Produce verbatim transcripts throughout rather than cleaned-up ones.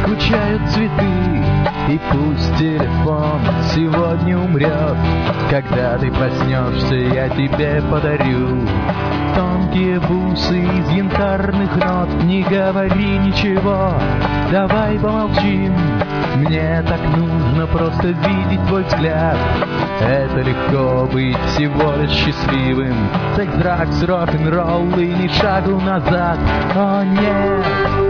скучают цветы, и пусть телефон сегодня умрет. Когда ты проснешься, я тебе подарю тонкие бусы из янтарных нот. Не говори ничего, давай помолчим. Мне так нужно просто видеть твой взгляд. Это легко быть всего лишь счастливым. Секс, дракс, рок-н-ролл и ни шагу назад. О нет!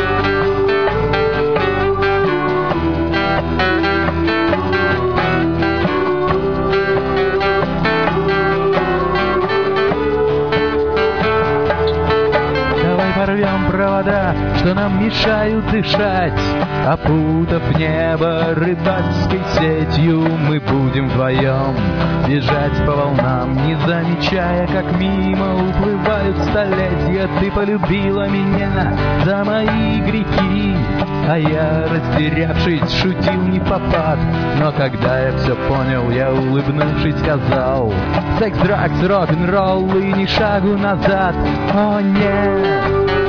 Порвем провода, что нам мешают дышать, опутав небо рыбацкой сетью. Мы будем вдвоем бежать по волнам, не замечая, как мимо уплывают столетия. Ты полюбила меня за мои грехи, а я, растерявшись, шутил не попад. Но когда я все понял, я, улыбнувшись, сказал: секс, дракс, рок-н-ролл и ни шагу назад. О нет!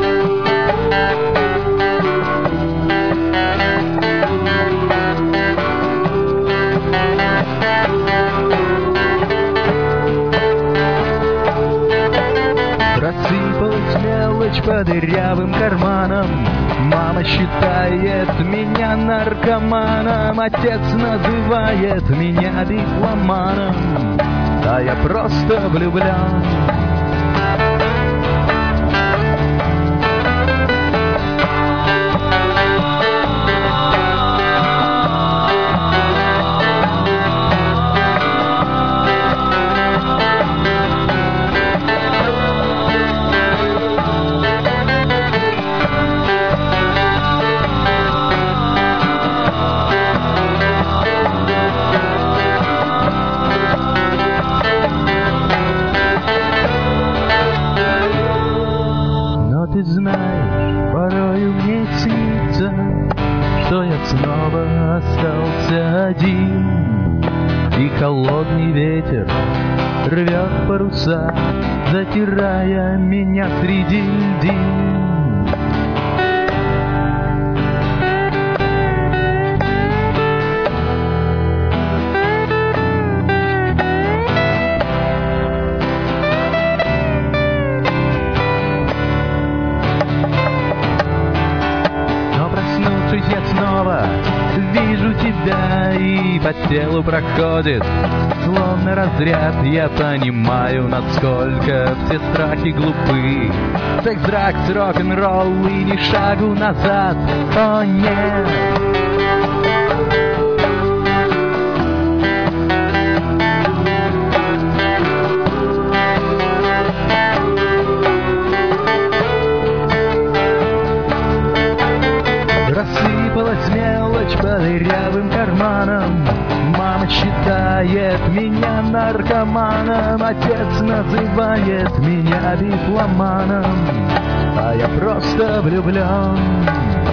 Рассыпалась мелочь по дырявым карманам. Мама считает меня наркоманом, отец называет меня битломаном, а я просто влюблен. Ты знаешь, порою мне снится, что я снова остался один, и холодный ветер рвет паруса, затирая меня среди льдин. Я снова вижу тебя, и по телу проходит словно разряд. Я понимаю, насколько все страхи глупы. Секс, дракс, рок-н-ролл и ни шагу назад. О нет! Рассыпалась мелочь по дырявым карманам. Мама считает меня наркоманом, отец называет меня битломаном, а я просто влюблен.